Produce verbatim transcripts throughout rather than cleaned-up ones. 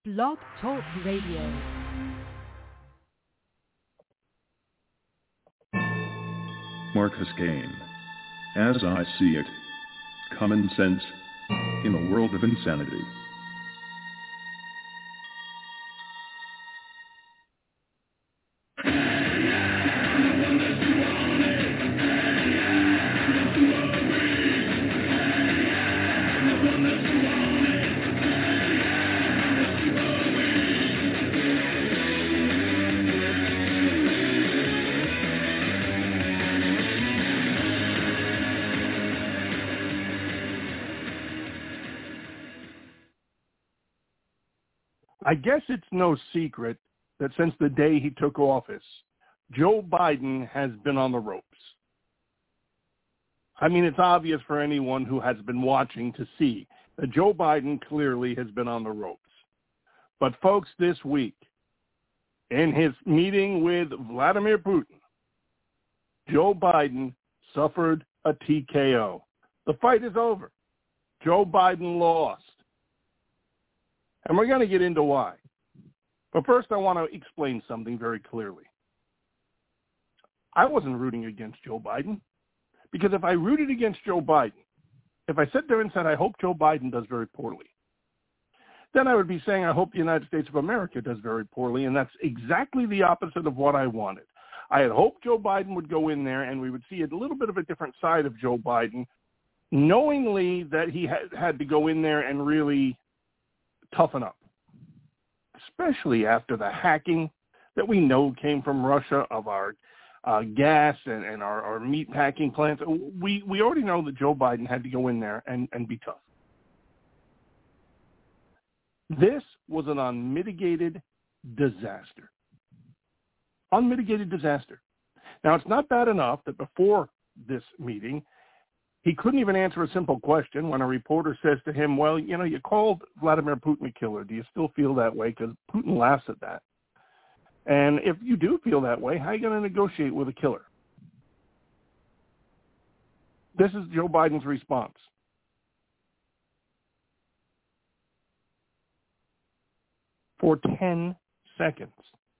Blog Talk Radio. Marcus Kane. As I see it. Common sense in a world of insanity. I guess it's no secret that since the day he took office, Joe Biden has been on the ropes. I mean, it's obvious for anyone who has been watching to see that Joe Biden clearly has been on the ropes. But folks, this week, in his meeting with Vladimir Putin, Joe Biden suffered a T K O. The fight is over. Joe Biden lost. And we're going to get into why. But first, I want to explain something very clearly. I wasn't rooting against Joe Biden, because if I rooted against Joe Biden, if I sat there and said, I hope Joe Biden does very poorly, then I would be saying, I hope the United States of America does very poorly, and that's exactly the opposite of what I wanted. I had hoped Joe Biden would go in there and we would see a little bit of a different side of Joe Biden, knowingly that he had, had to go in there and really toughen up, especially after the hacking that we know came from Russia of our uh, gas and, and our, our meat packing plants. We we already know that Joe Biden had to go in there and, and be tough. This was an unmitigated disaster. Unmitigated disaster. Now, it's not bad enough that before this meeting, he couldn't even answer a simple question when a reporter says to him, well, you know, you called Vladimir Putin a killer. Do you still feel that way? Because Putin laughs at that. And if you do feel that way, how are you going to negotiate with a killer? This is Joe Biden's response. For ten seconds.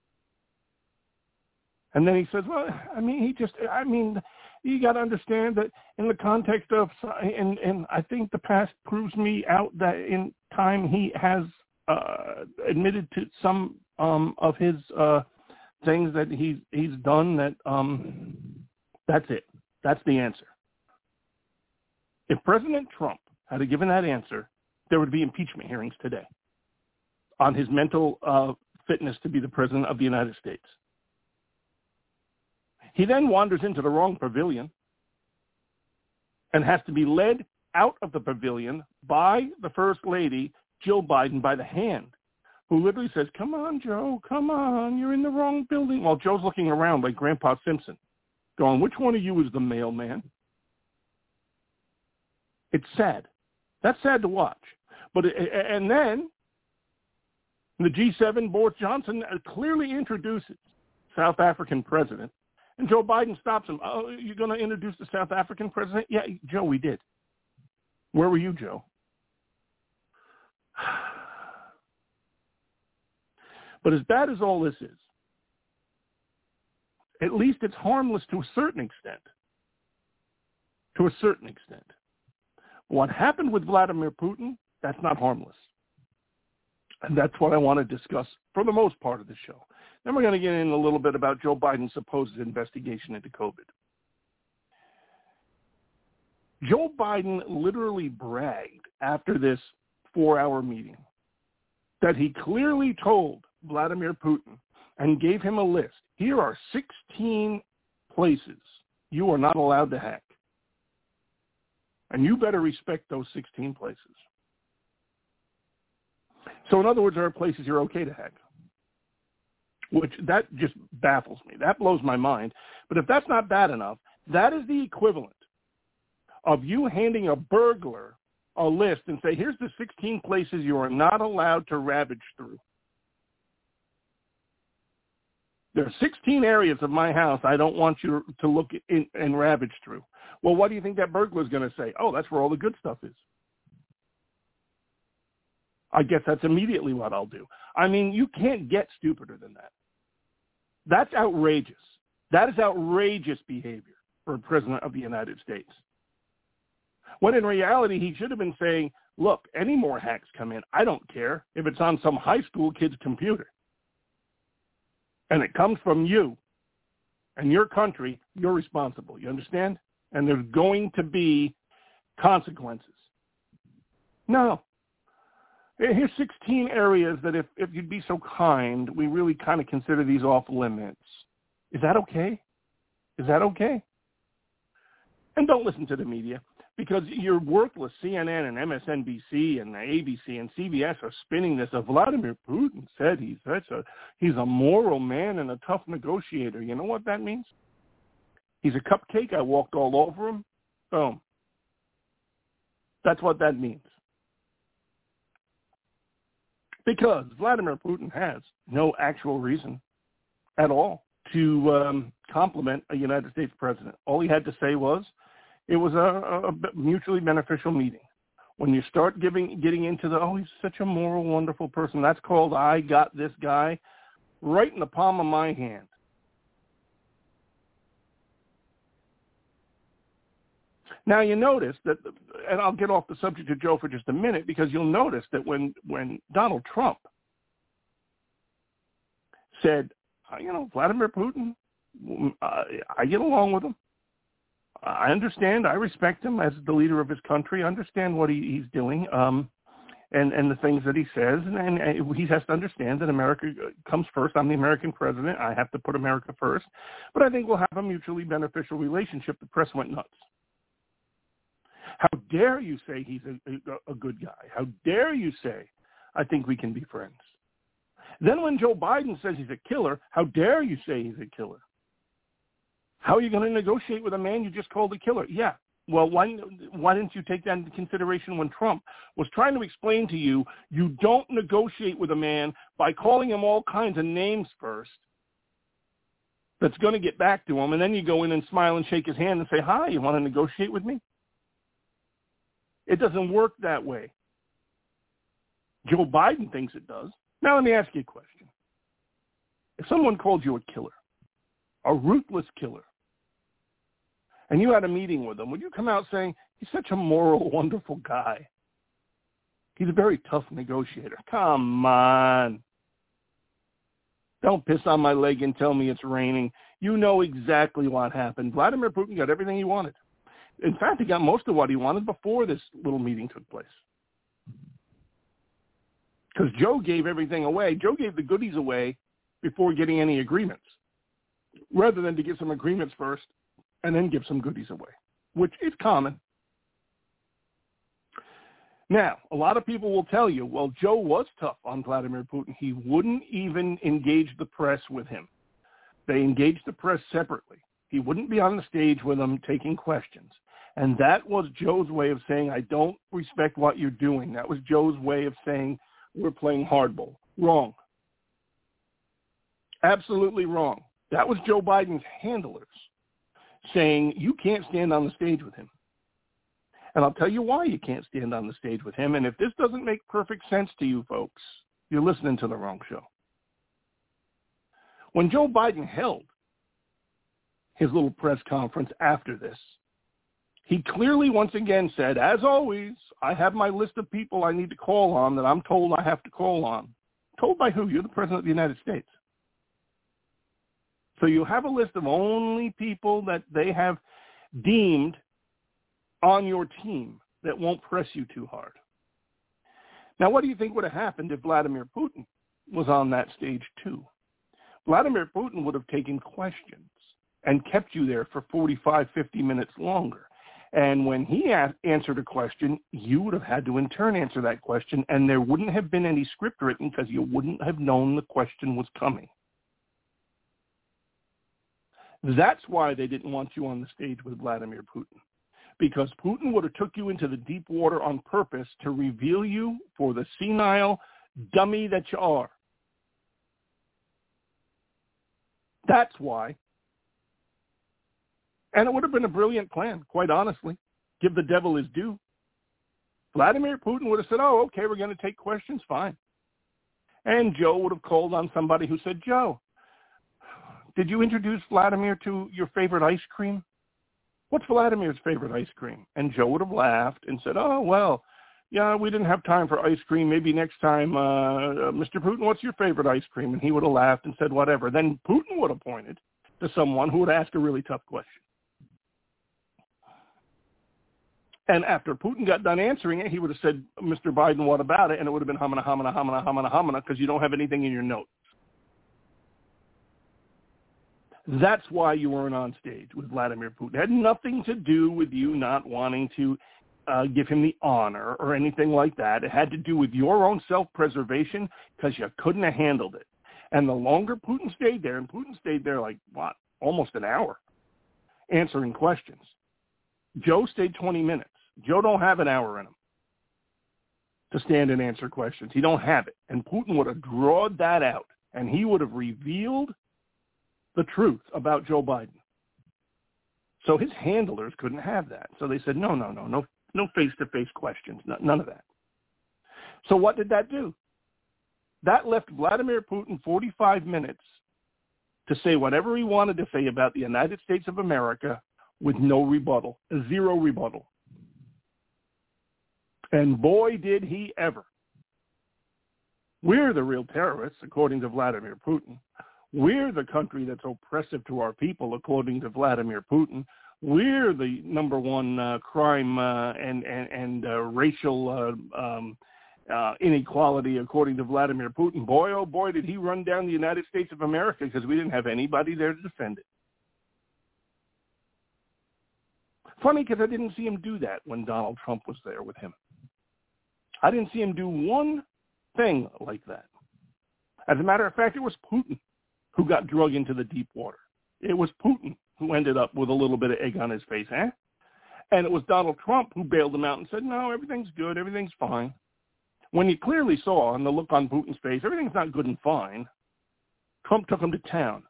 And then he says, well, I mean, he just, I mean, you got to understand that in the context of, and, and I think the past proves me out that in time he has uh, admitted to some um, of his uh, things that he's, he's done that, um, that's it. That's the answer. If President Trump had given that answer, there would be impeachment hearings today on his mental uh, fitness to be the president of the United States. He then wanders into the wrong pavilion and has to be led out of the pavilion by the First Lady, Jill Biden, by the hand, who literally says, come on, Joe, come on, you're in the wrong building. While Joe's looking around like Grandpa Simpson, going, which one of you is the mailman? It's sad. That's sad to watch. But and then the G seven, Boris Johnson clearly introduces South African president. And Joe Biden stops him. Oh, you're going to introduce the South African president? Yeah, Joe, we did. Where were you, Joe? But as bad as all this is, at least it's harmless to a certain extent. To a certain extent. What happened with Vladimir Putin, that's not harmless. And that's what I want to discuss for the most part of the show. Then we're going to get in a little bit about Joe Biden's supposed investigation into COVID. Joe Biden literally bragged after this four-hour meeting that he clearly told Vladimir Putin and gave him a list. Here are sixteen places you are not allowed to hack. And you better respect those sixteen places. So in other words, there are places you're okay to hack. Which, that just baffles me. That blows my mind. But if that's not bad enough, that is the equivalent of you handing a burglar a list and say, here's the sixteen places you are not allowed to ravage through. There are sixteen areas of my house I don't want you to look in and ravage through. Well, what do you think that burglar is going to say? Oh, that's where all the good stuff is. I guess that's immediately what I'll do. I mean, you can't get stupider than that. That's outrageous. That is outrageous behavior for a president of the United States. When in reality, he should have been saying, look, any more hacks come in, I don't care if it's on some high school kid's computer. And it comes from you and your country, you're responsible. You understand? And there's going to be consequences. No. Here's sixteen areas that if, if you'd be so kind, we really kind of consider these off limits. Is that okay? Is that okay? And don't listen to the media, because you're worthless. C N N and M S N B C and A B C and C B S are spinning this. Uh, Vladimir Putin said he's such a he's a moral man and a tough negotiator. You know what that means? He's a cupcake. I walked all over him. Boom. That's what that means. Because Vladimir Putin has no actual reason at all to um, compliment a United States president. All he had to say was, it was a, a mutually beneficial meeting. When you start giving, getting into the, oh, he's such a moral, wonderful person, that's called I got this guy right in the palm of my hand. Now you notice that, and I'll get off the subject of Joe for just a minute, because you'll notice that when, when Donald Trump said, you know, Vladimir Putin, uh, I get along with him. I understand. I respect him as the leader of his country. I understand what he, he's doing um, and, and the things that he says. And, and, and he has to understand that America comes first. I'm the American president. I have to put America first. But I think we'll have a mutually beneficial relationship. The press went nuts. How dare you say he's a, a, a good guy? How dare you say, I think we can be friends? Then when Joe Biden says he's a killer, how dare you say he's a killer? How are you going to negotiate with a man you just called a killer? Yeah. Well, why, why didn't you take that into consideration when Trump was trying to explain to you, you don't negotiate with a man by calling him all kinds of names first that's going to get back to him, and then you go in and smile and shake his hand and say, hi, you want to negotiate with me? It doesn't work that way. Joe Biden thinks it does. Now let me ask you a question. If someone called you a killer, a ruthless killer, and you had a meeting with him, would you come out saying, he's such a moral, wonderful guy? He's a very tough negotiator. Come on. Don't piss on my leg and tell me it's raining. You know exactly what happened. Vladimir Putin got everything he wanted. In fact, he got most of what he wanted before this little meeting took place. Because Joe gave everything away. Joe gave the goodies away before getting any agreements, rather than to get some agreements first and then give some goodies away, which is common. Now, a lot of people will tell you, well, Joe was tough on Vladimir Putin. He wouldn't even engage the press with him. They engaged the press separately. He wouldn't be on the stage with them taking questions. And that was Joe's way of saying, I don't respect what you're doing. That was Joe's way of saying, we're playing hardball. Wrong. Absolutely wrong. That was Joe Biden's handlers saying, you can't stand on the stage with him. And I'll tell you why you can't stand on the stage with him. And if this doesn't make perfect sense to you folks, you're listening to the wrong show. When Joe Biden held his little press conference after this, he clearly once again said, as always, I have my list of people I need to call on that I'm told I have to call on. Told by who? You're the president of the United States. So you have a list of only people that they have deemed on your team that won't press you too hard. Now, what do you think would have happened if Vladimir Putin was on that stage too? Vladimir Putin would have taken questions and kept you there for forty-five, fifty minutes longer. And when he a- answered a question, you would have had to in turn answer that question, and there wouldn't have been any script written because you wouldn't have known the question was coming. That's why they didn't want you on the stage with Vladimir Putin, because Putin would have took you into the deep water on purpose to reveal you for the senile dummy that you are. That's why. And it would have been a brilliant plan, quite honestly. Give the devil his due. Vladimir Putin would have said, oh, okay, we're going to take questions, fine. And Joe would have called on somebody who said, Joe, did you introduce Vladimir to your favorite ice cream? What's Vladimir's favorite ice cream? And Joe would have laughed and said, oh, well, yeah, we didn't have time for ice cream. Maybe next time, uh, Mister Putin, what's your favorite ice cream? And he would have laughed and said whatever. Then Putin would have pointed to someone who would ask a really tough question. And after Putin got done answering it, he would have said, Mister Biden, what about it? And it would have been hamana, hamana, hamana, hamana, hamana, because you don't have anything in your notes. That's why you weren't on stage with Vladimir Putin. It had nothing to do with you not wanting to uh, give him the honor or anything like that. It had to do with your own self-preservation because you couldn't have handled it. And the longer Putin stayed there, and Putin stayed there like, what, almost an hour, answering questions. Joe stayed twenty minutes. Joe don't have an hour in him to stand and answer questions. He don't have it. And Putin would have drawn that out, and he would have revealed the truth about Joe Biden. So his handlers couldn't have that. So they said, no, no, no, no, no face-to-face questions, none of that. So what did that do? That left Vladimir Putin forty-five minutes to say whatever he wanted to say about the United States of America with no rebuttal, zero rebuttal. And boy, did he ever. We're the real terrorists, according to Vladimir Putin. We're the country that's oppressive to our people, according to Vladimir Putin. We're the number one uh, crime uh, and, and, and uh, racial uh, um, uh, inequality, according to Vladimir Putin. Boy, oh boy, did he run down the United States of America because we didn't have anybody there to defend it. Funny, because I didn't see him do that when Donald Trump was there with him. I didn't see him do one thing like that. As a matter of fact, it was Putin who got drug into the deep water. It was Putin who ended up with a little bit of egg on his face, eh? And it was Donald Trump who bailed him out and said, no, everything's good, everything's fine. When he clearly saw on the look on Putin's face, everything's not good and fine, Trump took him to town.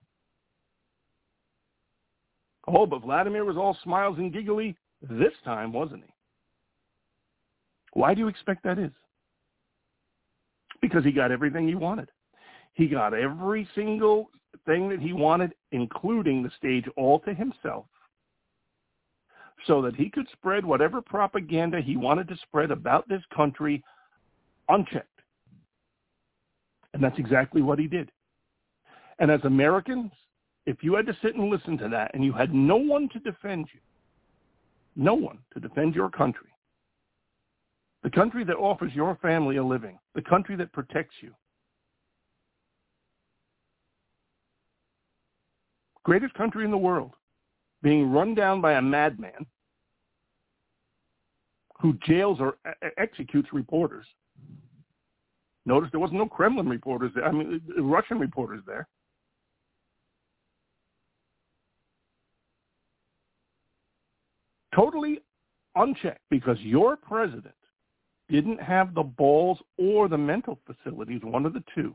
Oh, but Vladimir was all smiles and giggly this time, wasn't he? Why do you expect that is? Because he got everything he wanted. He got every single thing that he wanted, including the stage all to himself, so that he could spread whatever propaganda he wanted to spread about this country unchecked. And that's exactly what he did. And as Americans, if you had to sit and listen to that and you had no one to defend you, no one to defend your country, the country that offers your family a living, the country that protects you, greatest country in the world, being run down by a madman who jails or executes reporters. Notice there wasn't no Kremlin reporters there. I mean, Russian reporters there. Totally unchecked because your president didn't have the balls or the mental facilities, one of the two,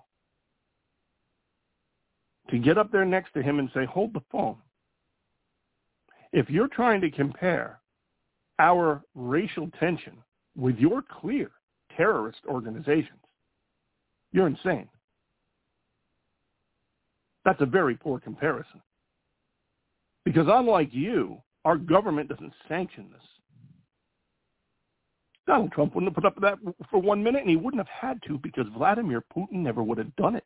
to get up there next to him and say, hold the phone. If you're trying to compare our racial tension with your clear terrorist organizations, you're insane. That's a very poor comparison. Because unlike you, our government doesn't sanction this. Donald Trump wouldn't have put up with that for one minute, and he wouldn't have had to because Vladimir Putin never would have done it.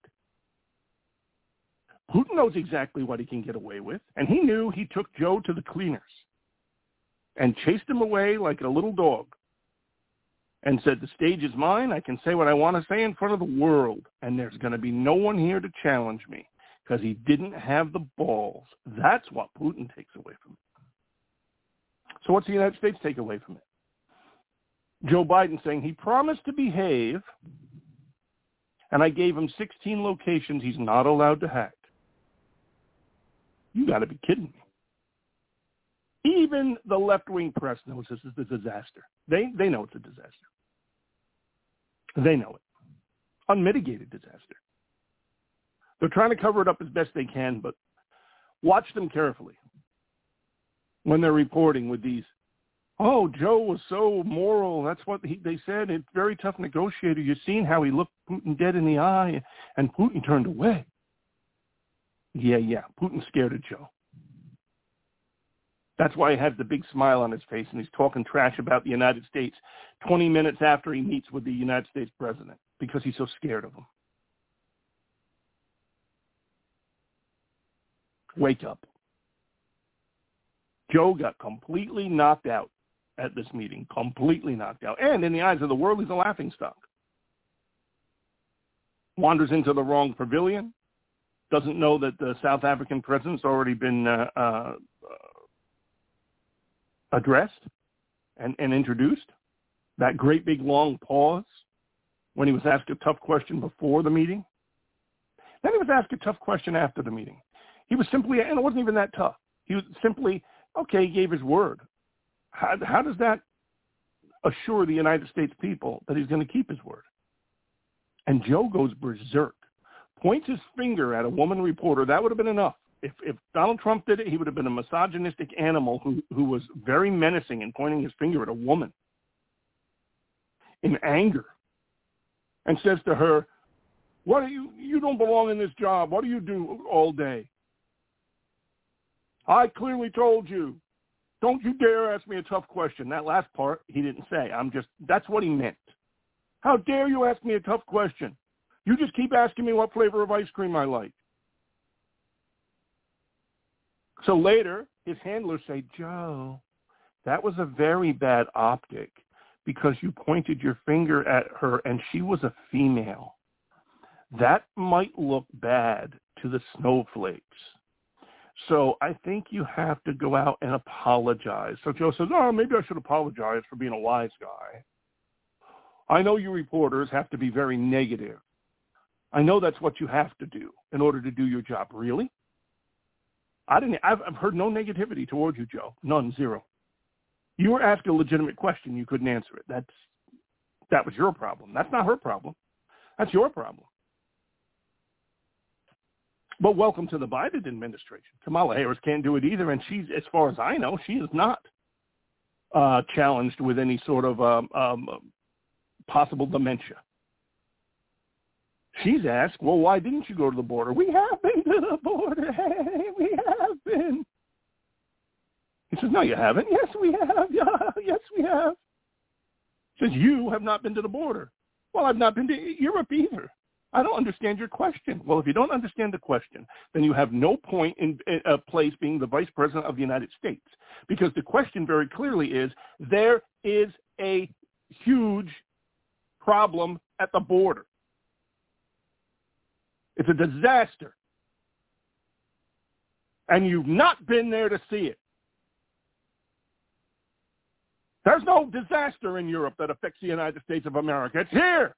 Putin knows exactly what he can get away with, and he knew he took Joe to the cleaners and chased him away like a little dog and said, the stage is mine, I can say what I want to say in front of the world, and there's going to be no one here to challenge me because he didn't have the balls. That's what Putin takes away from it. So what's the United States take away from it? Joe Biden saying he promised to behave, and I gave him sixteen locations he's not allowed to hack. You got to be kidding me. Even the left-wing press knows this is a disaster. They they know it's a disaster. They know it. Unmitigated disaster. They're trying to cover it up as best they can, but watch them carefully when they're reporting with these oh, Joe was so moral. That's what he, they said. It's very tough negotiator. You've seen how he looked Putin dead in the eye, and Putin turned away. Yeah, yeah, Putin's scared of Joe. That's why he has the big smile on his face, and he's talking trash about the United States twenty minutes after he meets with the United States president, because he's so scared of him. Wake up. Joe got completely knocked out at this meeting, completely knocked out. And in the eyes of the world, he's a laughingstock. Wanders into the wrong pavilion, doesn't know that the South African president's already been uh, uh, addressed and, and introduced. That great big long pause when he was asked a tough question before the meeting. Then he was asked a tough question after the meeting. He was simply, and it wasn't even that tough. He was simply, okay, he gave his word. How, how does that assure the United States people that he's going to keep his word? And Joe goes berserk, points his finger at a woman reporter. That would have been enough. If, if Donald Trump did it, he would have been a misogynistic animal who, who was very menacing and pointing his finger at a woman in anger, and says to her, "What do you, you don't belong in this job. What do you do all day? I clearly told you. Don't you dare ask me a tough question." That last part he didn't say. I'm just, that's what he meant. How dare you ask me a tough question? You just keep asking me what flavor of ice cream I like. So later, his handlers say, "Joe, that was a very bad optic because you pointed your finger at her and she was a female. That might look bad to the snowflakes. So I think you have to go out and apologize." So Joe says, "Oh, maybe I should apologize for being a wise guy. I know you reporters have to be very negative. I know that's what you have to do in order to do your job." Really? I didn't, I've, I've heard no negativity towards you, Joe. None, zero. You were asked a legitimate question. You couldn't answer it. That's, that was your problem. That's not her problem. That's your problem. But welcome to the Biden administration. Kamala Harris can't do it either, and she's, as far as I know, she is not uh, challenged with any sort of um, um, possible dementia. She's asked, "Well, why didn't you go to the border?" "We have been to the border. Hey, we have been." He says, "No, you haven't." "Yes, we have. Yeah, yes, we have." He says, "You have not been to the border." "Well, I've not been to Europe either." "I don't understand your question." Well, if you don't understand the question, then you have no point in a place being the vice president of the United States, because the question very clearly is, there is a huge problem at the border. It's a disaster. And you've not been there to see it. There's no disaster in Europe that affects the United States of America. It's here.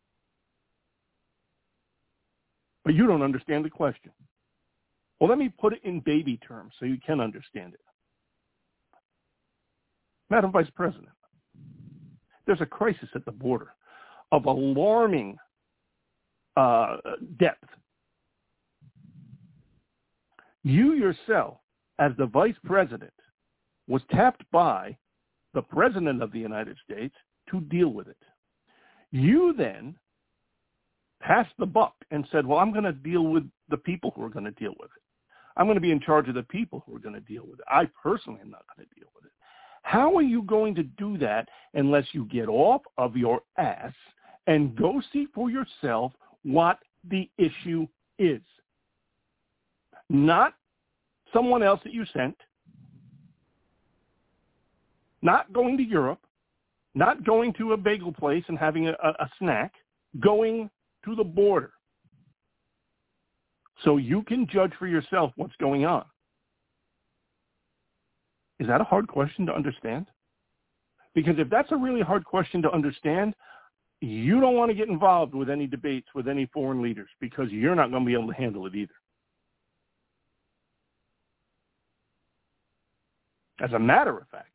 But you don't understand the question. Well, let me put it in baby terms so you can understand it. Madam Vice President, there's a crisis at the border of alarming uh, depth. You yourself, as the Vice President, was tapped by the President of the United States to deal with it. You then passed the buck and said, "Well, I'm going to deal with the people who are going to deal with it. I'm going to be in charge of the people who are going to deal with it. I personally am not going to deal with it." How are you going to do that unless you get off of your ass and go see for yourself what the issue is? Not someone else that you sent, not going to Europe, not going to a bagel place and having a, a snack, going to the border so you can judge for yourself what's going on. Is that a hard question to understand? Because if that's a really hard question to understand, you don't want to get involved with any debates with any foreign leaders, because you're not going to be able to handle it either. As a matter of fact,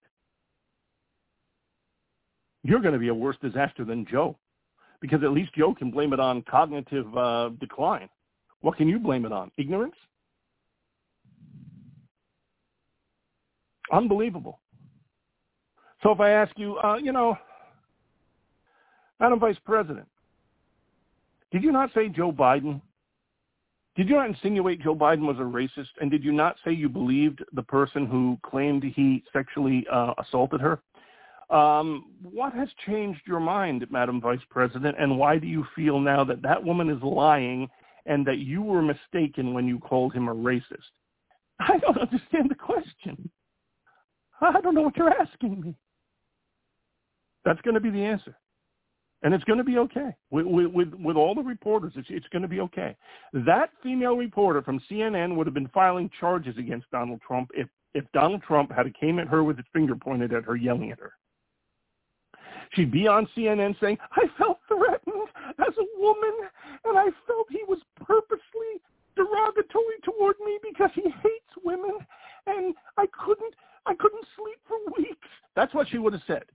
you're going to be a worse disaster than Joe, because at least Joe can blame it on cognitive uh, decline. What can you blame it on? Ignorance? Unbelievable. So if I ask you, uh, you know, Madam Vice President, did you not say Joe Biden? Did you not insinuate Joe Biden was a racist? And did you not say you believed the person who claimed he sexually uh, assaulted her? Um, what has changed your mind, Madam Vice President, and why do you feel now that that woman is lying and that you were mistaken when you called him a racist? I don't understand the question. I don't know what you're asking me. That's going to be the answer. And it's going to be okay. With, with, with all the reporters, it's, it's going to be okay. That female reporter from C N N would have been filing charges against Donald Trump if, if Donald Trump had came at her with his finger pointed at her, yelling at her. She'd be on C N N saying, I felt threatened as a woman, and I felt he was purposely derogatory toward me because he hates women, and I couldn't, I couldn't sleep for weeks. That's what she would have said.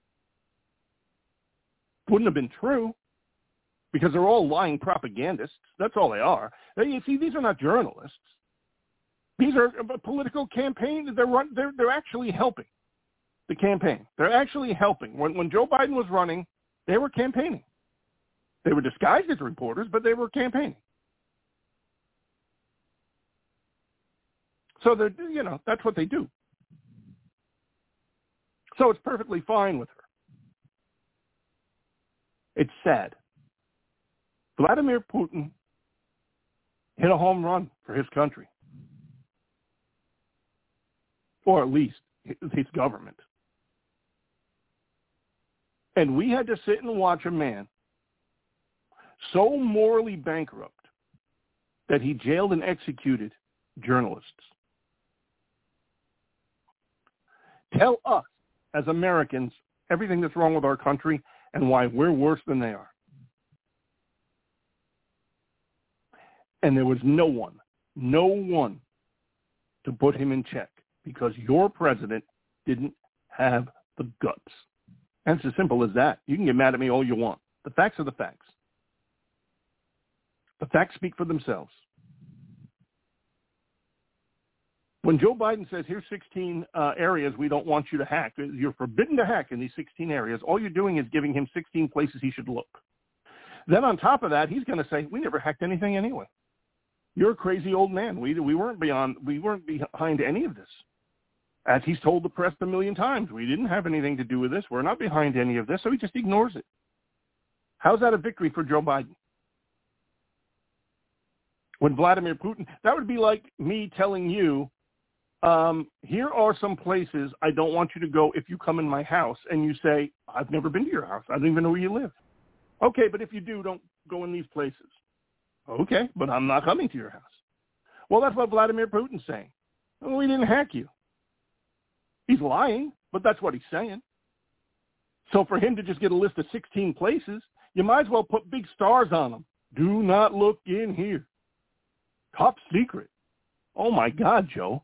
Wouldn't have been true, because they're all lying propagandists. That's all they are. You see, these are not journalists. These are political campaigns. They're run, they're they're actually helping the campaign. They're actually helping. When when Joe Biden was running, they were campaigning. They were disguised as reporters, but they were campaigning. So they're, you know, that's what they do. So it's perfectly fine with her. It's sad. Vladimir Putin hit a home run for his country, or at least his government. And we had to sit and watch a man so morally bankrupt that he jailed and executed journalists. Tell us, as Americans, everything that's wrong with our country and why we're worse than they are. And there was no one, no one to put him in check because your president didn't have the guts. And it's as simple as that. You can get mad at me all you want. The facts are the facts. The facts speak for themselves. When Joe Biden says, here's sixteen uh, areas we don't want you to hack, you're forbidden to hack in these sixteen areas, all you're doing is giving him sixteen places he should look. Then on top of that, he's going to say, we never hacked anything anyway. You're a crazy old man. We, we weren't beyond, we weren't behind any of this. As he's told the press a million times, we didn't have anything to do with this. We're not behind any of this, so he just ignores it. How's that a victory for Joe Biden? When Vladimir Putin, that would be like me telling you, Um, here are some places I don't want you to go if you come in my house, and you say, I've never been to your house. I don't even know where you live. Okay, but if you do, don't go in these places. Okay, but I'm not coming to your house. Well, that's what Vladimir Putin's saying. Well, we didn't hack you. He's lying, but that's what he's saying. So for him to just get a list of sixteen places, you might as well put big stars on them. Do not look in here. Top secret. Oh, my God, Joe.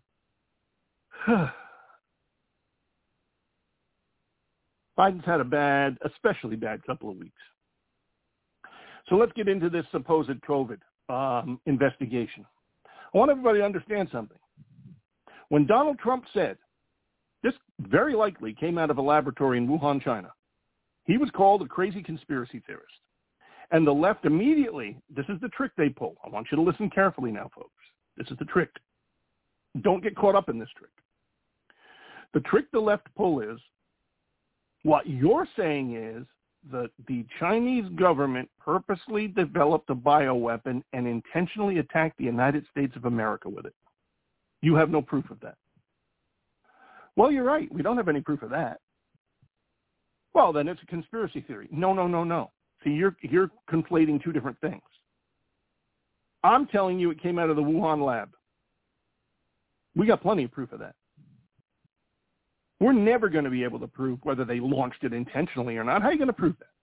Biden's had a bad, especially bad couple of weeks. So let's get into this supposed COVID um, investigation. I want everybody to understand something. When Donald Trump said, this very likely came out of a laboratory in Wuhan, China, he was called a crazy conspiracy theorist. And the left immediately, this is the trick they pull. I want you to listen carefully now, folks. This is the trick. Don't get caught up in this trick. The trick the left pull is, what you're saying is that the Chinese government purposely developed a bioweapon and intentionally attacked the United States of America with it. You have no proof of that. Well, you're right. We don't have any proof of that. Well, then it's a conspiracy theory. No, no, no, no. See, you're, you're conflating two different things. I'm telling you it came out of the Wuhan lab. We got plenty of proof of that. We're never going to be able to prove whether they launched it intentionally or not. How are you going to prove that?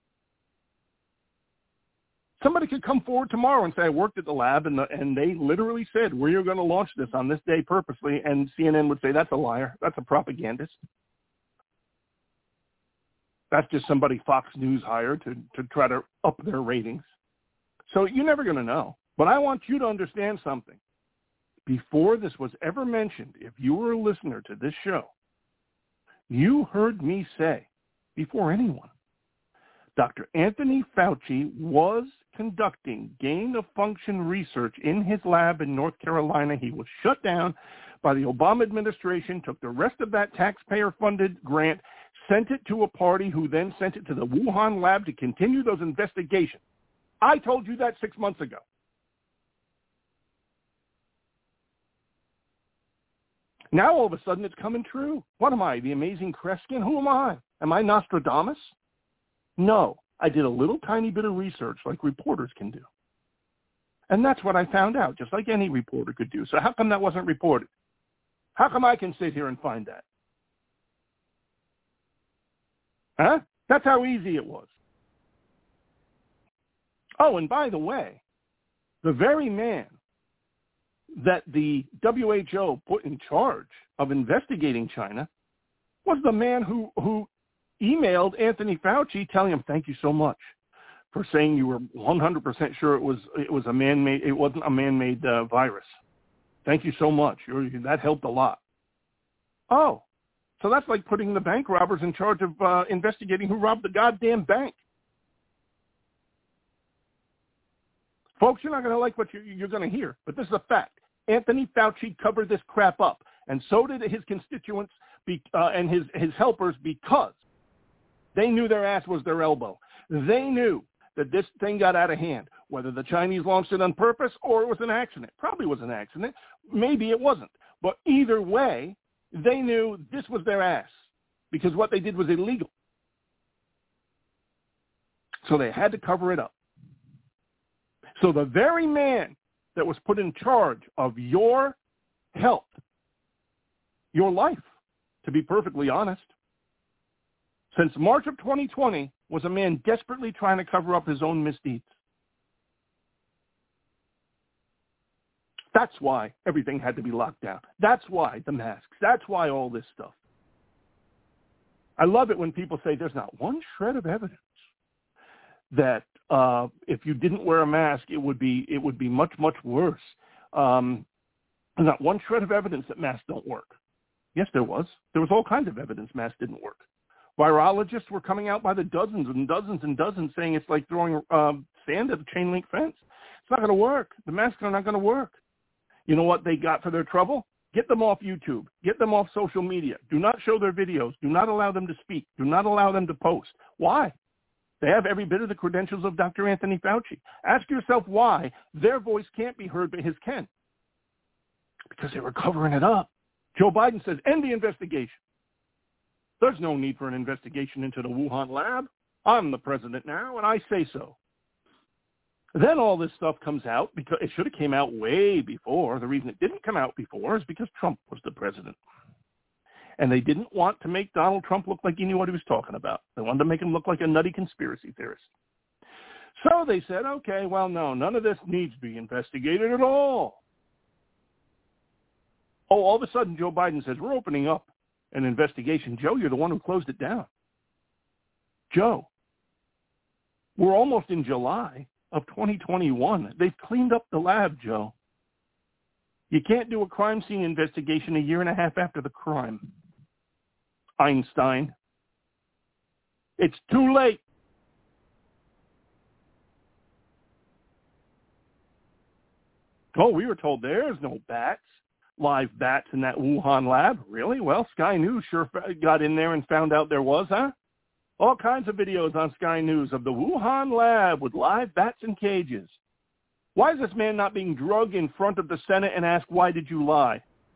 Somebody could come forward tomorrow and say, I worked at the lab, and, the, and they literally said, we're going to launch this on this day purposely, and C N N would say, that's a liar. That's a propagandist. That's just somebody Fox News hired to, to try to up their ratings. So you're never going to know. But I want you to understand something. Before this was ever mentioned, if you were a listener to this show, You heard me say, before anyone, Doctor Anthony Fauci was conducting gain-of-function research in his lab in North Carolina. He was shut down by the Obama administration, took the rest of that taxpayer-funded grant, sent it to a party who then sent it to the Wuhan lab to continue those investigations. I told you that six months ago. Now all of a sudden it's coming true. What am I, the amazing Kreskin? Who am I? Am I Nostradamus? No, I did a little tiny bit of research like reporters can do. And that's what I found out, just like any reporter could do. So how come that wasn't reported? How come I can sit here and find that? Huh? That's how easy it was. Oh, and by the way, the very man that the W H O put in charge of investigating China was the man who, who emailed Anthony Fauci telling him, thank you so much for saying you were one hundred percent sure it was it was a man-made, it wasn't a man-made uh, virus. Thank you so much. You're, that helped a lot. Oh, so that's like putting the bank robbers in charge of uh, investigating who robbed the goddamn bank. Folks, you're not going to like what you're, you're going to hear, but this is a fact. Anthony Fauci covered this crap up, and so did his constituents be, uh, and his, his helpers because they knew their ass was their elbow. They knew that this thing got out of hand, whether the Chinese launched it on purpose or it was an accident. Probably was an accident. Maybe it wasn't. But either way, they knew this was their ass because what they did was illegal. So they had to cover it up. So the very man that was put in charge of your health, your life, to be perfectly honest, since March of twenty twenty, was a man desperately trying to cover up his own misdeeds. That's why everything had to be locked down. That's why the masks. That's why all this stuff. I love it when people say there's not one shred of evidence that uh, if you didn't wear a mask, it would be it would be much, much worse. Um, there's not one shred of evidence that masks don't work. Yes, there was. There was all kinds of evidence masks didn't work. Virologists were coming out by the dozens and dozens and dozens saying it's like throwing um, sand at a chain link fence. It's not going to work. The masks are not going to work. You know what they got for their trouble? Get them off YouTube. Get them off social media. Do not show their videos. Do not allow them to speak. Do not allow them to post. Why? They have every bit of the credentials of Doctor Anthony Fauci. Ask yourself why their voice can't be heard, but his can. Because they were covering it up. Joe Biden says, end the investigation. There's no need for an investigation into the Wuhan lab. I'm the president now, and I say so. Then all this stuff comes out because it should have came out way before. The reason it didn't come out before is because Trump was the president. And they didn't want to make Donald Trump look like he knew what he was talking about. They wanted to make him look like a nutty conspiracy theorist. So they said, okay, well, no, none of this needs to be investigated at all. Oh, all of a sudden Joe Biden says, we're opening up an investigation. Joe, you're the one who closed it down. Joe, we're almost in July of twenty twenty-one. They've cleaned up the lab, Joe. You can't do a crime scene investigation a year and a half after the crime. Einstein. It's too late. Oh, we were told there's no bats, live bats in that Wuhan lab. Really? Well, Sky News sure got in there and found out there was, huh? All kinds of videos on Sky News of the Wuhan lab with live bats in cages. Why is this man not being drugged in front of the Senate and asked, why did you lie?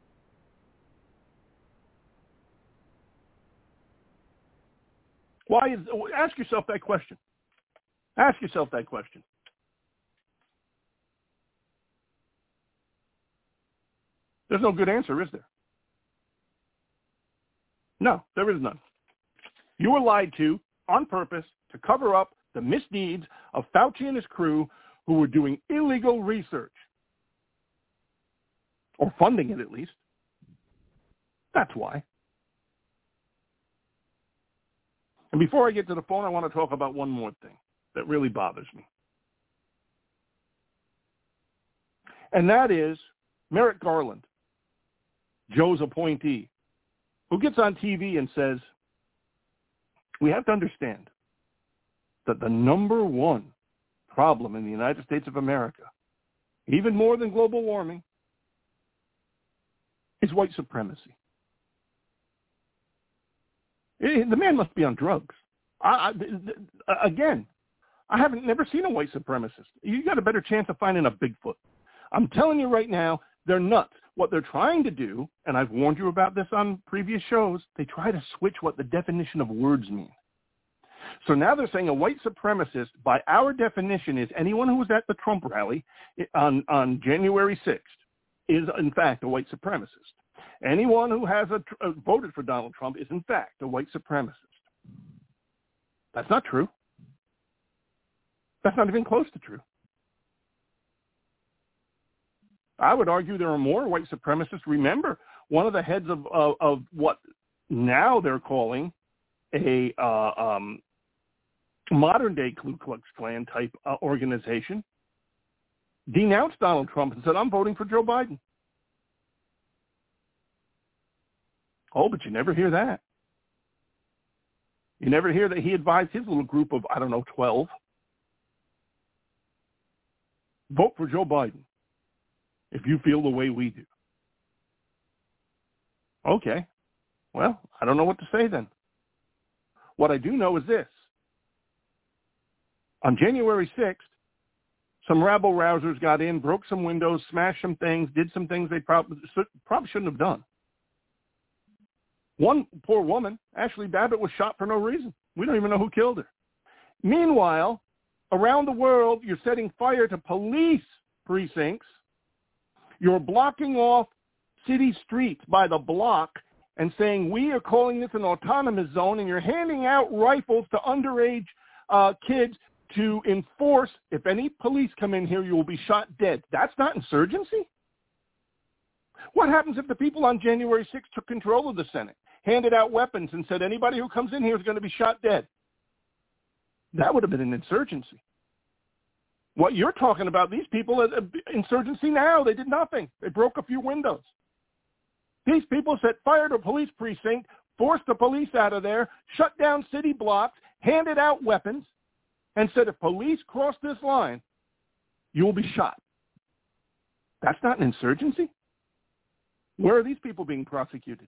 Why is, ask yourself that question. Ask yourself that question. There's no good answer, is there? No, there is none. You were lied to on purpose to cover up the misdeeds of Fauci and his crew who were doing illegal research, or funding it at least. That's why. And before I get to the phone, I want to talk about one more thing that really bothers me. And that is Merrick Garland, Joe's appointee, who gets on T V and says, we have to understand that the number one problem in the United States of America, even more than global warming, is white supremacy. It, the man must be on drugs. I, I, again, I haven't never seen a white supremacist. You got a better chance of finding a Bigfoot. I'm telling you right now, they're nuts. What they're trying to do, and I've warned you about this on previous shows, they try to switch what the definition of words mean. So now they're saying a white supremacist, by our definition, is anyone who was at the Trump rally on, on January sixth is, in fact, a white supremacist. Anyone who has a, uh, voted for Donald Trump is, in fact, a white supremacist. That's not true. That's not even close to true. I would argue there are more white supremacists. Remember, one of the heads of of, of what now they're calling a uh, um, modern-day Ku Klux Klan type uh, organization denounced Donald Trump and said, I'm voting for Joe Biden. Oh, but you never hear that. You never hear that he advised his little group of, I don't know, twelve. Vote for Joe Biden if you feel the way we do. Okay. Well, I don't know what to say then. What I do know is this. On January sixth, some rabble-rousers got in, broke some windows, smashed some things, did some things they probably, probably shouldn't have done. One poor woman, Ashley Babbitt, was shot for no reason. We don't even know who killed her. Meanwhile, around the world, you're setting fire to police precincts. You're blocking off city streets by the block and saying, we are calling this an autonomous zone, and you're handing out rifles to underage uh, kids to enforce, if any police come in here, you will be shot dead. That's not insurgency? What happens if the people on January sixth took control of the Senate, handed out weapons, and said anybody who comes in here is going to be shot dead? That would have been an insurgency. What you're talking about, these people, are insurgency now. They did nothing. They broke a few windows. These people set fire to a police precinct, forced the police out of there, shut down city blocks, handed out weapons, and said if police cross this line, you will be shot. That's not an insurgency? Where are these people being prosecuted?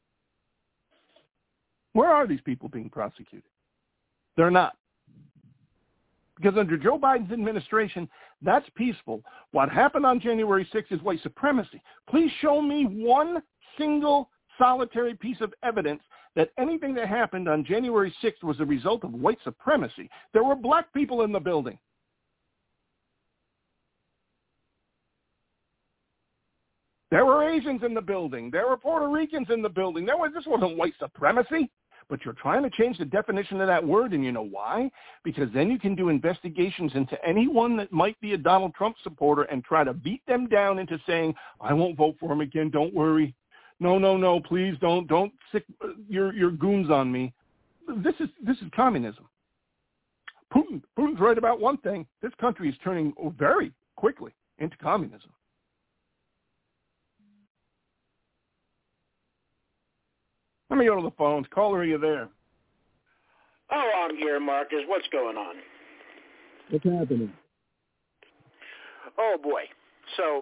Where are these people being prosecuted? They're not. Because under Joe Biden's administration, that's peaceful. What happened on January sixth is white supremacy. Please show me one single solitary piece of evidence that anything that happened on January sixth was a result of white supremacy. There were black people in the building. There were Asians in the building. There were Puerto Ricans in the building. There was, this wasn't white supremacy. But you're trying to change the definition of that word, and you know why? Because then you can do investigations into anyone that might be a Donald Trump supporter and try to beat them down into saying, I won't vote for him again, don't worry. No, no, no, please don't, don't sick your, your goons on me. This is, this is communism. Putin, Putin's right about one thing. This country is turning very quickly into communism. Let me go to the phones. Caller, are you there? Oh, I'm here, Marcus. What's going on? What's happening? Oh, boy. So,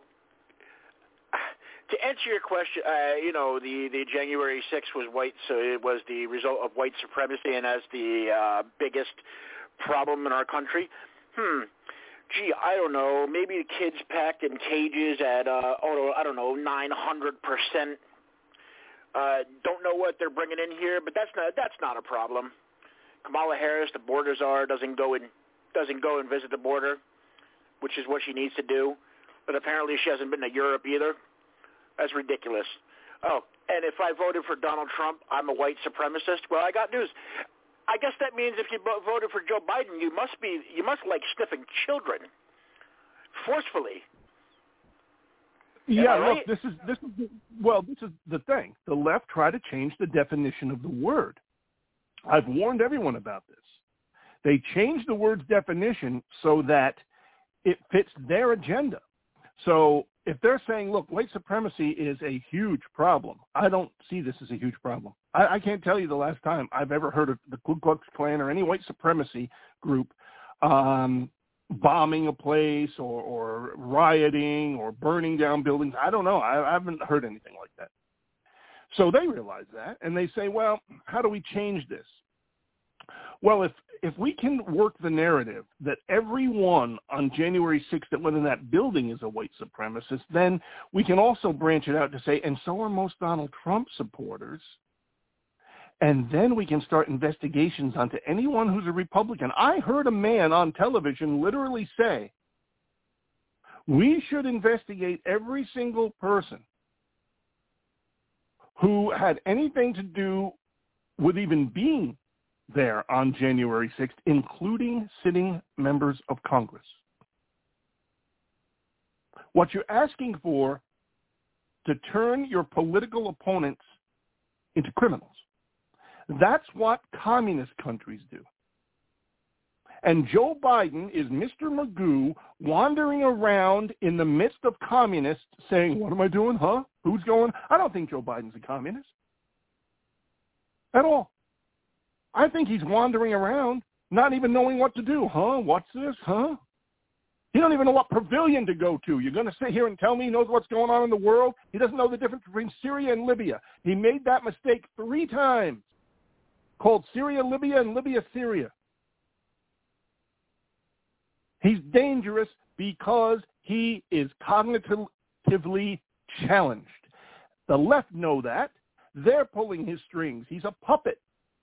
to answer your question, uh, you know, the, the January sixth was white, so it was the result of white supremacy, and as the uh, biggest problem in our country. Hmm. Gee, I don't know. Maybe the kids packed in cages at, uh, oh, I don't know, nine hundred percent. Uh, don't know what they're bringing in here, but that's not that's not a problem. Kamala Harris, the border czar, doesn't go and doesn't go and visit the border, which is what she needs to do. But apparently, she hasn't been to Europe either. That's ridiculous. Oh, and if I voted for Donald Trump, I'm a white supremacist. Well, I got news. I guess that means if you voted for Joe Biden, you must be you must like sniffing children forcefully. Yeah, right? look, this is this is the, well, this is the thing. The left try to change the definition of the word. I've warned everyone about this. They change the word's definition so that it fits their agenda. So if they're saying, look, white supremacy is a huge problem, I don't see this as a huge problem. I, I can't tell you the last time I've ever heard of the Ku Klux Klan or any white supremacy group um, bombing a place or, or rioting or burning down buildings. I don't know. I, I haven't heard anything like that. So they realize that, and they say, well, how do we change this? Well, if if we can work the narrative that everyone on January sixth that went in that building is a white supremacist, then we can also branch it out to say, and so are most Donald Trump supporters. And then we can start investigations onto anyone who's a Republican. I heard a man on television literally say, we should investigate every single person who had anything to do with even being there on January sixth, including sitting members of Congress. What you're asking for to turn your political opponents into criminals. That's what communist countries do. And Joe Biden is Mister Magoo wandering around in the midst of communists saying, what am I doing, huh? Who's going? I don't think Joe Biden's a communist at all. I think he's wandering around, not even knowing what to do. Huh? What's this? Huh? He don't even know what pavilion to go to. You're going to sit here and tell me he knows what's going on in the world? He doesn't know the difference between Syria and Libya. He made that mistake three times, called Syria, Libya, and Libya, Syria. He's dangerous because he is cognitively challenged. The left know that. They're pulling his strings. He's a puppet.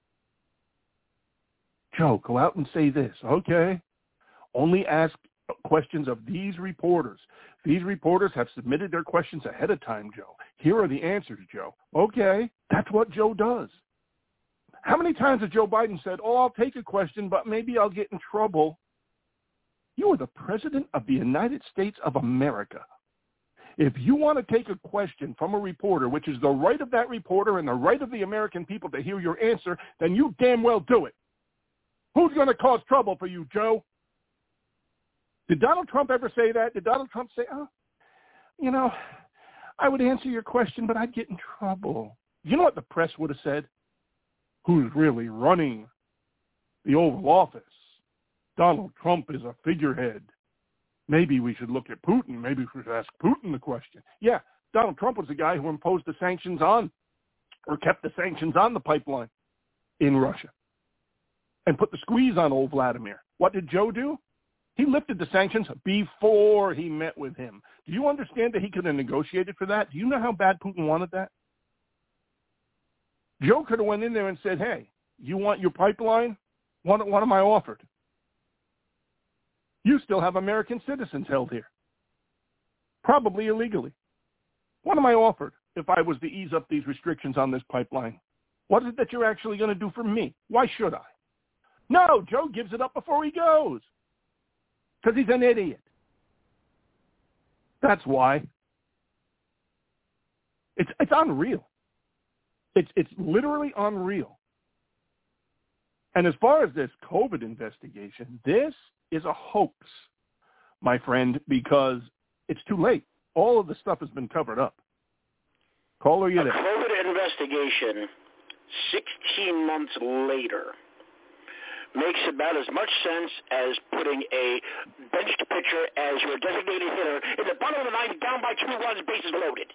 Joe, go out and say this. Okay. Only ask questions of these reporters. These reporters have submitted their questions ahead of time, Joe. Here are the answers, Joe. Okay. That's what Joe does. How many times has Joe Biden said, oh, I'll take a question, but maybe I'll get in trouble? You are the president of the United States of America. If you want to take a question from a reporter, which is the right of that reporter and the right of the American people to hear your answer, then you damn well do it. Who's going to cause trouble for you, Joe? Did Donald Trump ever say that? Did Donald Trump say, oh, you know, I would answer your question, but I'd get in trouble? You know what the press would have said? Who's really running the Oval Office? Donald Trump is a figurehead. Maybe we should look at Putin. Maybe we should ask Putin the question. Yeah, Donald Trump was the guy who imposed the sanctions on, or kept the sanctions on the pipeline in Russia and put the squeeze on old Vladimir. What did Joe do? He lifted the sanctions before he met with him. Do you understand that he could have negotiated for that? Do you know how bad Putin wanted that? Joe could have went in there and said, hey, you want your pipeline? What, what am I offered? You still have American citizens held here, probably illegally. What am I offered if I was to ease up these restrictions on this pipeline? What is it that you're actually going to do for me? Why should I? No, Joe gives it up before he goes because he's an idiot. That's why. It's it's unreal. It's it's literally unreal. And as far as this COVID investigation, this is a hoax, my friend, because it's too late. All of the stuff has been covered up. Caller, you there? A COVID investigation sixteen months later makes about as much sense as putting a benched pitcher as your designated hitter in the bottom of the ninth, down by two runs, bases loaded.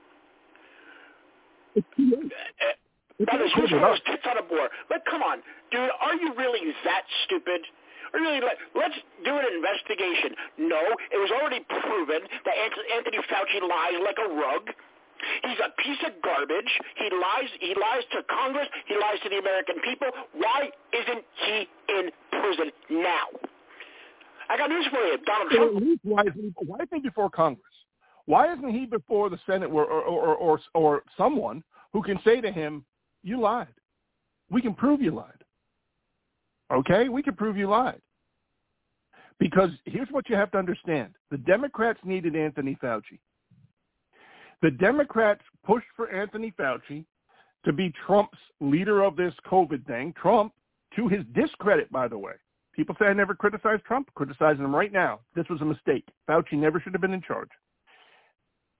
It's too late. Uh, that is who's first, tits on a board. But come on, dude, are you really that stupid? Or really, like, let's do an investigation. No, it was already proven that Anthony Fauci lies like a rug. He's a piece of garbage. He lies. He lies to Congress. He lies to the American people. Why isn't he in prison now? I got news for you, Donald Trump. Why isn't he, why isn't he before Congress? Why isn't he before the Senate or or, or or or someone who can say to him, "You lied. We can prove you lied." Okay, we can prove you lied. Because here's what you have to understand: the Democrats needed Anthony Fauci. The Democrats pushed for Anthony Fauci to be Trump's leader of this COVID thing. Trump, to his discredit, by the way. People say I never criticized Trump. Criticizing him right now. This was a mistake. Fauci never should have been in charge.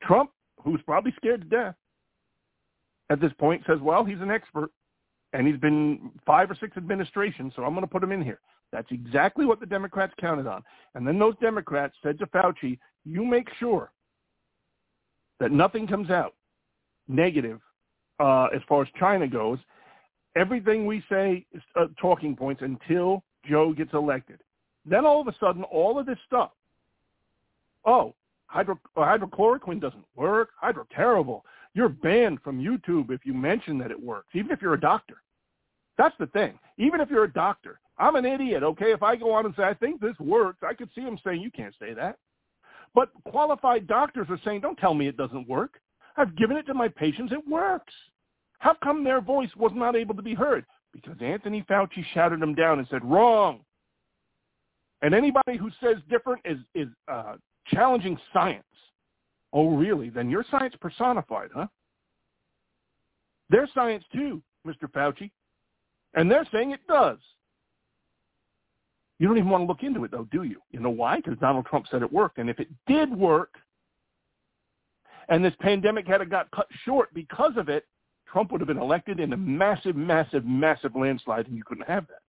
Trump, who's probably scared to death at this point, says, well, he's an expert, and he's been five or six administrations, so I'm going to put him in here. That's exactly what the Democrats counted on. And then those Democrats said to Fauci, you make sure that nothing comes out negative uh, as far as China goes. Everything we say is uh, talking points until Joe gets elected. Then all of a sudden, all of this stuff, oh, hydro, uh, hydrochloroquine doesn't work, hydro terrible. You're banned from YouTube if you mention that it works, even if you're a doctor. That's the thing. Even if you're a doctor, I'm an idiot, okay? If I go on and say, I think this works, I could see him saying, you can't say that. But qualified doctors are saying, don't tell me it doesn't work. I've given it to my patients. It works. How come their voice was not able to be heard? Because Anthony Fauci shouted them down and said, wrong. And anybody who says different is, is uh, challenging science. Oh, really? Then you're science personified, huh? They're science too, Mister Fauci. And they're saying it does. You don't even want to look into it, though, do you? You know why? Because Donald Trump said it worked. And if it did work, and this pandemic had got cut short because of it, Trump would have been elected in a massive, massive, massive landslide, and you couldn't have that.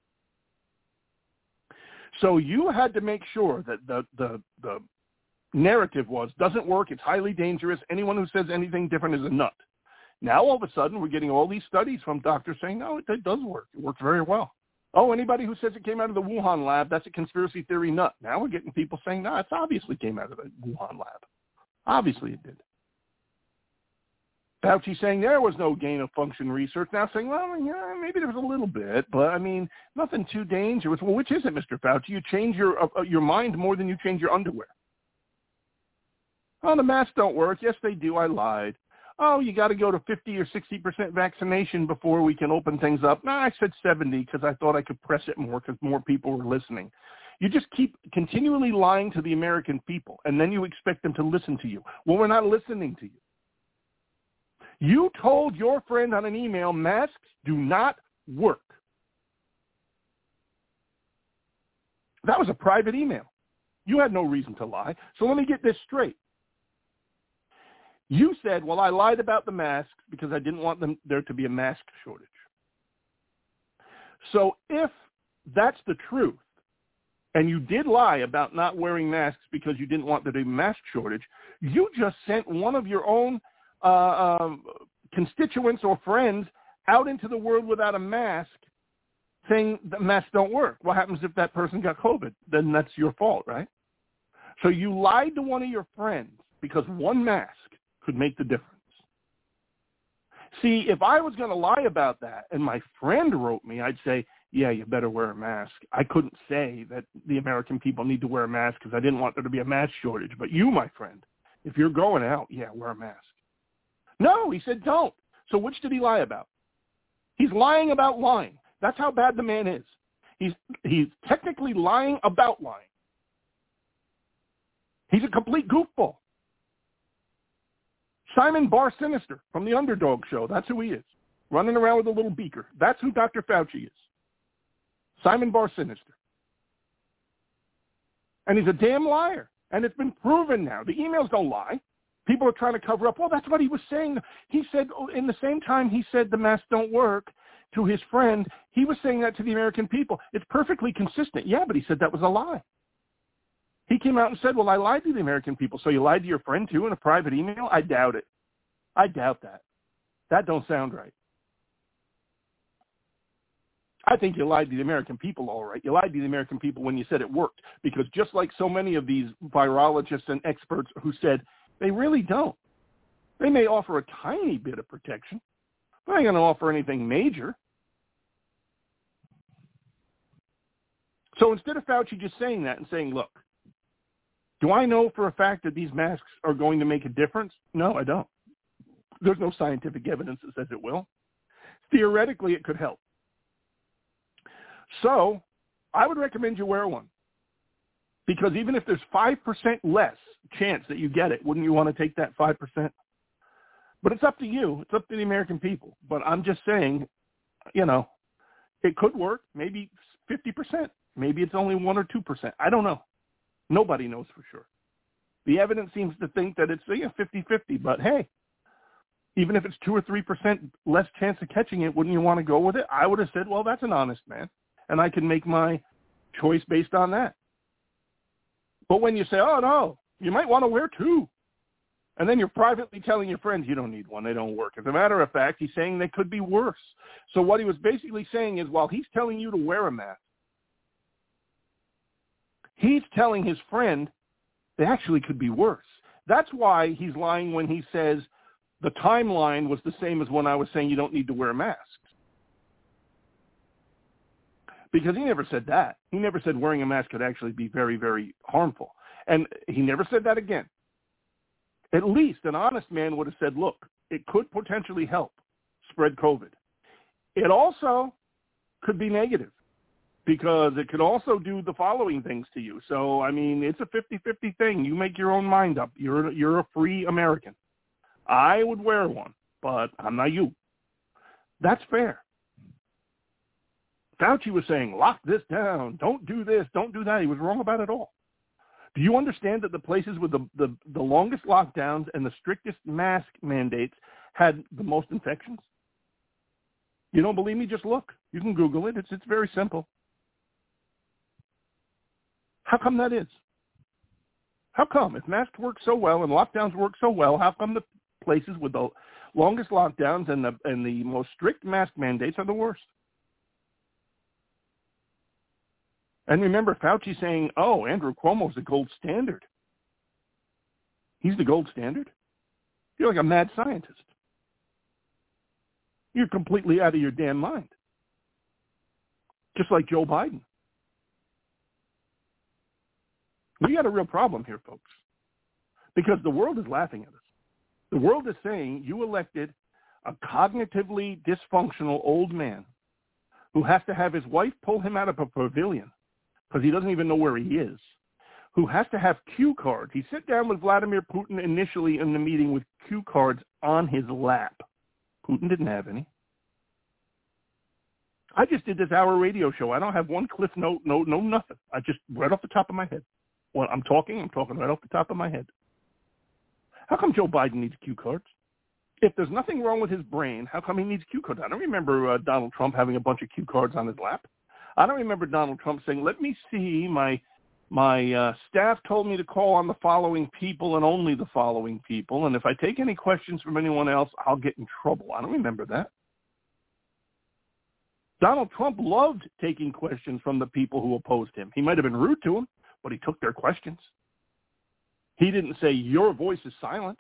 So you had to make sure that the, the, the narrative was, doesn't work, it's highly dangerous, anyone who says anything different is a nut. Now, all of a sudden, we're getting all these studies from doctors saying, no, it, it does work. It works very well. Oh, anybody who says it came out of the Wuhan lab, that's a conspiracy theory nut. Now we're getting people saying, no, it obviously came out of the Wuhan lab. Obviously it did. Fauci saying there was no gain-of-function research, now saying, well, yeah, maybe there was a little bit, but, I mean, nothing too dangerous. Well, which is it, Mister Fauci? You change your uh, your mind more than you change your underwear. Oh, the masks don't work. Yes, they do. I lied. Oh, you got to go to fifty or sixty percent vaccination before we can open things up. No, I said seventy because I thought I could press it more because more people were listening. You just keep continually lying to the American people, and then you expect them to listen to you. Well, we're not listening to you. You told your friend on an email, masks do not work. That was a private email. You had no reason to lie. So let me get this straight. You said, well, I lied about the masks because I didn't want them there to be a mask shortage. So if that's the truth, and you did lie about not wearing masks because you didn't want there to be a mask shortage, you just sent one of your own uh, um, constituents or friends out into the world without a mask saying that masks don't work. What happens if that person got COVID? Then that's your fault, right? So you lied to one of your friends because one mask could make the difference. See, if I was going to lie about that and my friend wrote me, I'd say, yeah, you better wear a mask. I couldn't say that the American people need to wear a mask because I didn't want there to be a mask shortage. But you, my friend, if you're going out, yeah, wear a mask. No, he said don't. So which did he lie about? He's lying about lying. That's how bad the man is. He's he's technically lying about lying. He's a complete goofball. Simon Bar Sinister from the Underdog Show. That's who he is. Running around with a little beaker. That's who Doctor Fauci is. Simon Bar Sinister. And he's a damn liar. And it's been proven now. The emails don't lie. People are trying to cover up. Well, that's what he was saying. He said, in the same time he said the masks don't work to his friend, he was saying that to the American people. It's perfectly consistent. Yeah, but he said that was a lie. He came out and said, well, I lied to the American people. So you lied to your friend, too, in a private email? I doubt it. I doubt that. That don't sound right. I think you lied to the American people, all right. You lied to the American people when you said it worked, because just like so many of these virologists and experts who said they really don't. They may offer a tiny bit of protection. They're not going to offer anything major. So instead of Fauci just saying that and saying, look, do I know for a fact that these masks are going to make a difference? No, I don't. There's no scientific evidence that says it will. Theoretically, it could help. So I would recommend you wear one. Because even if there's five percent less chance that you get it, wouldn't you want to take that five percent? But it's up to you. It's up to the American people. But I'm just saying, you know, it could work. Maybe fifty percent. Maybe it's only one or two percent. I don't know. Nobody knows for sure. The evidence seems to think that it's yeah, fifty-fifty, but hey, even if it's two or three percent less chance of catching it, wouldn't you want to go with it? I would have said, well, that's an honest man, and I can make my choice based on that. But when you say, oh, no, you might want to wear two, and then you're privately telling your friends you don't need one, they don't work. As a matter of fact, he's saying they could be worse. So what he was basically saying is, while he's telling you to wear a mask, he's telling his friend they actually could be worse. That's why he's lying when he says the timeline was the same as when I was saying you don't need to wear masks. Because he never said that. He never said wearing a mask could actually be very, very harmful. And he never said that again. At least an honest man would have said, look, it could potentially help spread COVID. It also could be negative because it could also do the following things to you. So, I mean, it's a fifty-fifty thing. You make your own mind up. You're, you're a free American. I would wear one, but I'm not you. That's fair. Fauci was saying, lock this down, don't do this, don't do that. He was wrong about it all. Do you understand that the places with the, the, the longest lockdowns and the strictest mask mandates had the most infections? You don't believe me? Just look. You can Google it. It's, it's very simple. How come that is? How come? If masks work so well and lockdowns work so well, how come the places with the longest lockdowns and the and the most strict mask mandates are the worst? And remember, Fauci saying, oh, Andrew Cuomo's the gold standard. He's the gold standard? You're like a mad scientist. You're completely out of your damn mind. Just like Joe Biden. We got a real problem here, folks, because the world is laughing at us. The world is saying you elected a cognitively dysfunctional old man who has to have his wife pull him out of a pavilion because he doesn't even know where he is, who has to have cue cards. He sat down with Vladimir Putin initially in the meeting with cue cards on his lap. Putin didn't have any. I just did this hour radio show. I don't have one cliff note, no, no, nothing. I just right off the top of my head. When I'm talking, I'm talking right off the top of my head. How come Joe Biden needs cue cards? If there's nothing wrong with his brain, how come he needs cue cards? I don't remember uh, Donald Trump having a bunch of cue cards on his lap. I don't remember Donald Trump saying, let me see, my my uh, staff told me to call on the following people and only the following people, and if I take any questions from anyone else, I'll get in trouble. I don't remember that. Donald Trump loved taking questions from the people who opposed him. He might have been rude to him, but he took their questions. He didn't say, your voice is silent.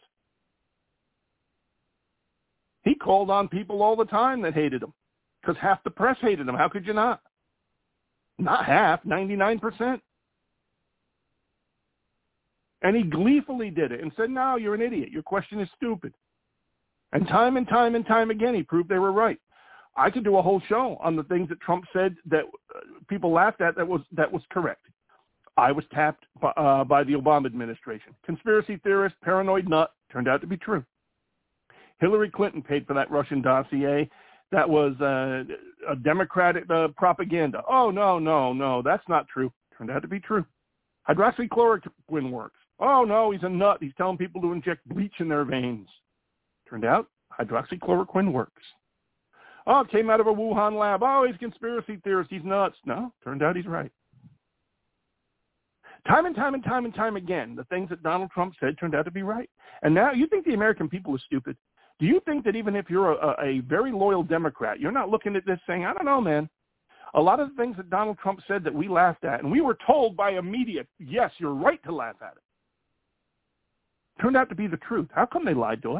He called on people all the time that hated him because half the press hated him. How could you not? Not half, ninety-nine percent. And he gleefully did it and said, no, you're an idiot. Your question is stupid. And time and time and time again, he proved they were right. I could do a whole show on the things that Trump said that uh, people laughed at that was that was correct. I was tapped by, uh, by the Obama administration. Conspiracy theorist, paranoid nut, turned out to be true. Hillary Clinton paid for that Russian dossier. That was uh, a Democratic uh, propaganda. Oh, no, no, no, that's not true. Turned out to be true. Hydroxychloroquine works. Oh, no, he's a nut. He's telling people to inject bleach in their veins. Turned out hydroxychloroquine works. Oh, it came out of a Wuhan lab. Oh, he's a conspiracy theorist. He's nuts. No, turned out he's right. Time and time and time and time again, the things that Donald Trump said turned out to be right. And now you think the American people are stupid. Do you think that even if you're a, a very loyal Democrat, you're not looking at this saying, I don't know, man. A lot of the things that Donald Trump said that we laughed at, and we were told by a media, yes, you're right to laugh at it, turned out to be the truth. How come they lied to us?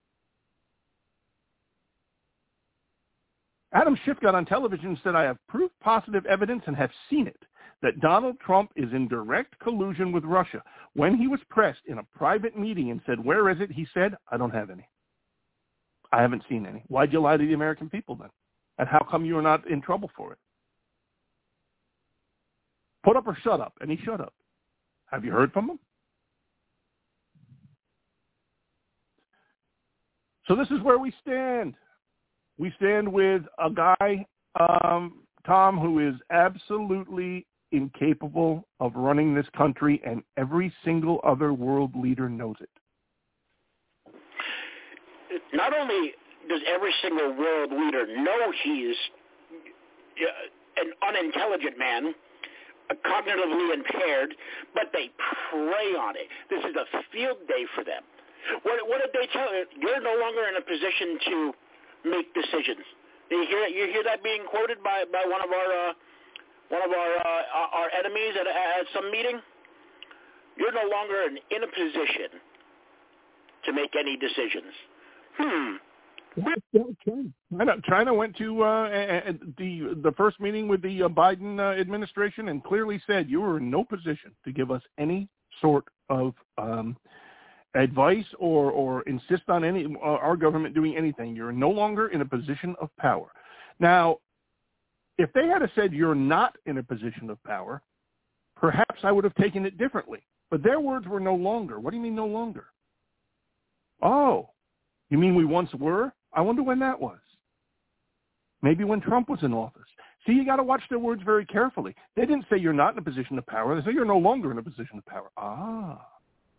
Adam Schiff got on television and said, I have proof positive evidence and have seen it, that Donald Trump is in direct collusion with Russia. When he was pressed in a private meeting and said, where is it? He said, I don't have any. I haven't seen any. Why'd you lie to the American people then? And how come you're not in trouble for it? Put up or shut up. And he shut up. Have you heard from him? So this is where we stand. We stand with a guy, um, Tom, who is absolutely incapable of running this country, and every single other world leader knows it. Not only does every single world leader know he's uh, an unintelligent man, uh, cognitively impaired, but they prey on it. This is a field day for them. What, what did they tell you? You're no longer in a position to make decisions. You hear, you hear that being quoted by, by one of our uh, one of our uh, our enemies at, at some meeting? You're no longer in, in a position to make any decisions. Hmm. I know China went to uh, the the first meeting with the uh, Biden uh, administration and clearly said you are in no position to give us any sort of um, advice or, or insist on any uh, our government doing anything. You're no longer in a position of power. Now, if they had said you're not in a position of power, perhaps I would have taken it differently. But their words were no longer. What do you mean no longer? Oh, you mean we once were? I wonder when that was. Maybe when Trump was in office. See, you got to watch their words very carefully. They didn't say you're not in a position of power. They say you're no longer in a position of power. Ah.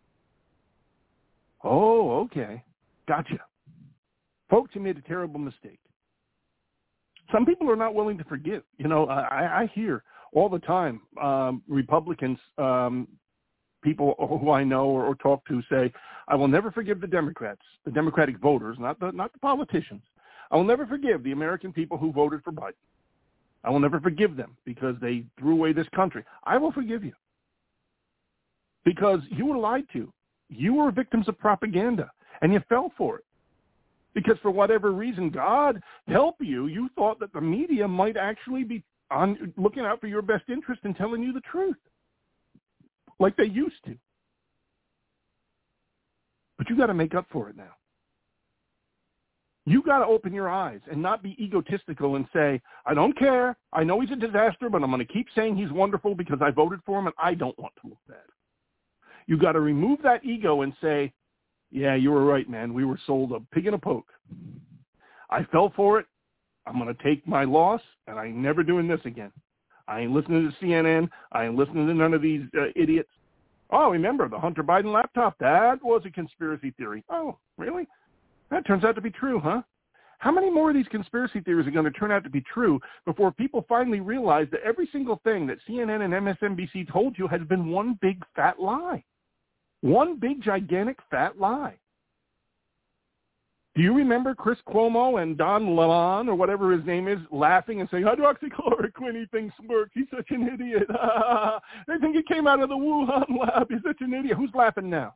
Oh, okay. Gotcha. Folks, you made a terrible mistake. Some people are not willing to forgive. You know, I, I hear all the time um, Republicans, um, people who I know or, or talk to say, I will never forgive the Democrats, the Democratic voters, not the not the politicians. I will never forgive the American people who voted for Biden. I will never forgive them because they threw away this country. I will forgive you because you were lied to. You were victims of propaganda, and you fell for it. Because for whatever reason, God help you, you thought that the media might actually be on looking out for your best interest and telling you the truth, like they used to. But you got to make up for it now. You got to open your eyes and not be egotistical and say, I don't care. I know he's a disaster, but I'm going to keep saying he's wonderful because I voted for him and I don't want to look bad. You got to remove that ego and say, yeah, you were right, man. We were sold a pig in a poke. I fell for it. I'm going to take my loss, and I ain't never doing this again. I ain't listening to C N N. I ain't listening to none of these uh, idiots. Oh, remember, the Hunter Biden laptop, that was a conspiracy theory. Oh, really? That turns out to be true, huh? How many more of these conspiracy theories are going to turn out to be true before people finally realize that every single thing that C N N and M S N B C told you has been one big fat lie? One big, gigantic, fat lie. Do you remember Chris Cuomo and Don Lemon, or whatever his name is, laughing and saying, hydroxychloroquine, he thinks works. He's such an idiot. They think it came out of the Wuhan lab. He's such an idiot. Who's laughing now?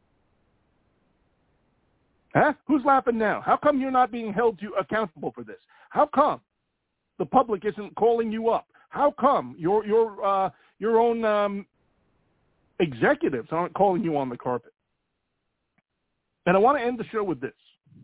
Huh? Who's laughing now? How come you're not being held to accountable for this? How come the public isn't calling you up? How come your your uh, your own um, executives aren't calling you on the carpet? And I want to end the show with this.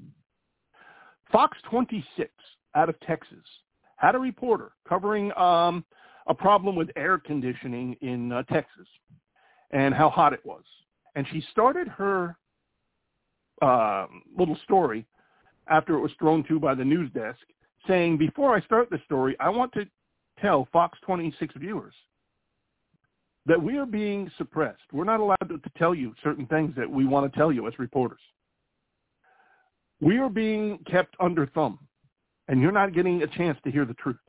Fox twenty-six out of Texas had a reporter covering um, a problem with air conditioning in uh, Texas and how hot it was. And she started her uh, little story after it was thrown to by the news desk saying, before I start the story, I want to tell Fox twenty-six viewers that we are being suppressed. We're not allowed to, to tell you certain things that we want to tell you as reporters. We are being kept under thumb, and you're not getting a chance to hear the truth.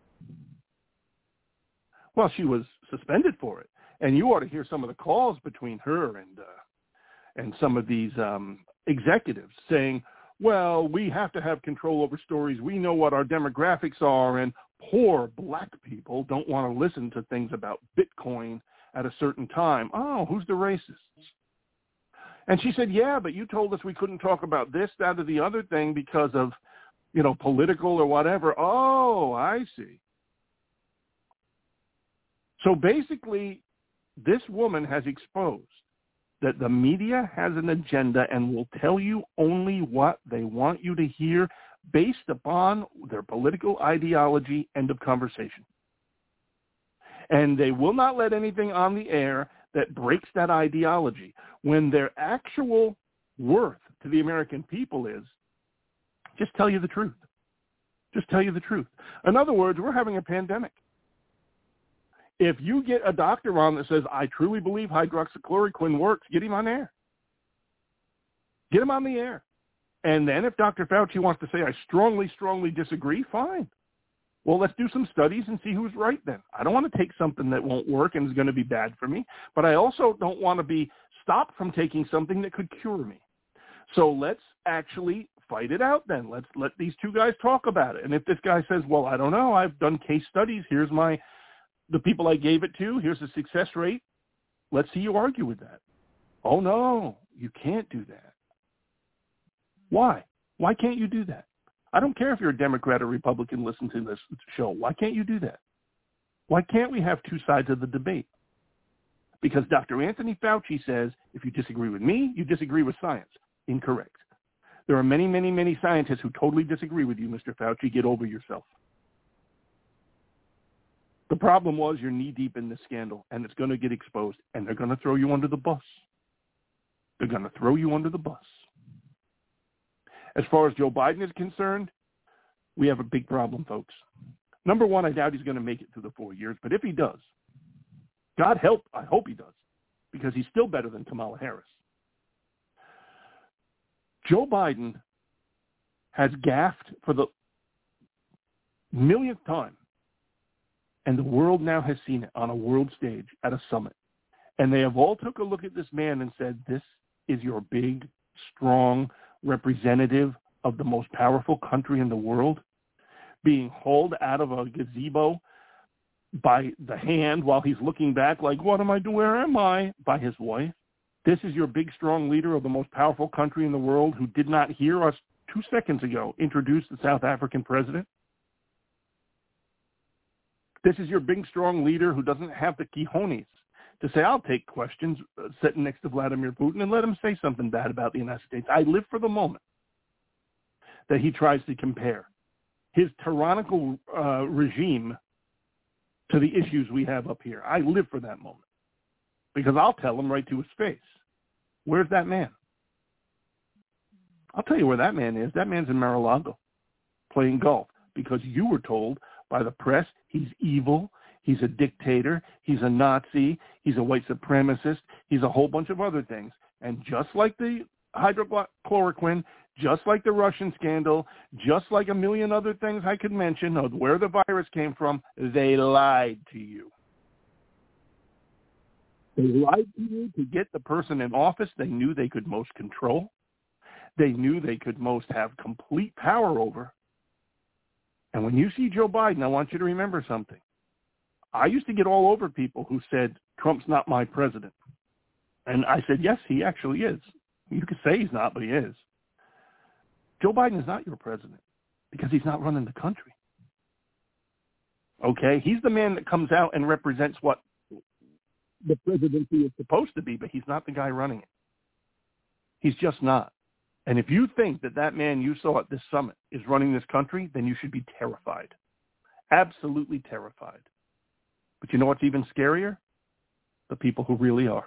Well, she was suspended for it, and you ought to hear some of the calls between her and uh, and some of these um, executives saying, well, we have to have control over stories. We know what our demographics are, and poor black people don't want to listen to things about Bitcoin at a certain time. Oh, who's the racists? And she said, yeah, but you told us we couldn't talk about this, that, or the other thing because of, you know, political or whatever. Oh, I see. So basically, this woman has exposed that the media has an agenda and will tell you only what they want you to hear based upon their political ideology. End of conversation. And they will not let anything on the air that breaks that ideology when their actual worth to the American people is just tell you the truth. Just tell you the truth. In other words, we're having a pandemic. If you get a doctor on that says, I truly believe hydroxychloroquine works, get him on air. Get him on the air. And then if Doctor Fauci wants to say, I strongly, strongly disagree, fine. Well, let's do some studies and see who's right then. I don't want to take something that won't work and is going to be bad for me, but I also don't want to be stopped from taking something that could cure me. So let's actually fight it out then. Let's let these two guys talk about it. And if this guy says, well, I don't know, I've done case studies, here's my the people I gave it to, here's the success rate, let's see you argue with that. Oh, no, you can't do that. Why? Why can't you do that? I don't care if you're a Democrat or Republican, listen to this show. Why can't you do that? Why can't we have two sides of the debate? Because Doctor Anthony Fauci says, if you disagree with me, you disagree with science. Incorrect. There are many, many, many scientists who totally disagree with you, Mister Fauci. Get over yourself. The problem was you're knee-deep in this scandal, and it's going to get exposed, and they're going to throw you under the bus. They're going to throw you under the bus. As far as Joe Biden is concerned, we have a big problem, folks. Number one, I doubt he's going to make it through the four years, but if he does, God help, I hope he does, because he's still better than Kamala Harris. Joe Biden has gaffed for the millionth time, and the world now has seen it on a world stage at a summit. And they have all took a look at this man and said, this is your big, strong representative of the most powerful country in the world, being hauled out of a gazebo by the hand while he's looking back like, what am I doing? Where am I? By his wife. This is your big, strong leader of the most powerful country in the world who did not hear us two seconds ago introduce the South African president. This is your big, strong leader who doesn't have the cojones to say, I'll take questions uh, sitting next to Vladimir Putin and let him say something bad about the United States. I live for the moment that he tries to compare his tyrannical uh, regime to the issues we have up here. I live for that moment because I'll tell him right to his face, where's that man? I'll tell you where that man is. That man's in Mar-a-Lago playing golf because you were told by the press he's evil, he's a dictator, he's a Nazi, he's a white supremacist, he's a whole bunch of other things. And just like the hydroxychloroquine, just like the Russian scandal, just like a million other things I could mention of where the virus came from, they lied to you. They lied to you to get the person in office they knew they could most control, they knew they could most have complete power over. And when you see Joe Biden, I want you to remember something. I used to get all over people who said, Trump's not my president. And I said, yes, he actually is. You could say he's not, but he is. Joe Biden is not your president because he's not running the country. Okay? He's the man that comes out and represents what the presidency is supposed to be, but he's not the guy running it. He's just not. And if you think that that man you saw at this summit is running this country, then you should be terrified. Absolutely terrified. But you know what's even scarier? The people who really are.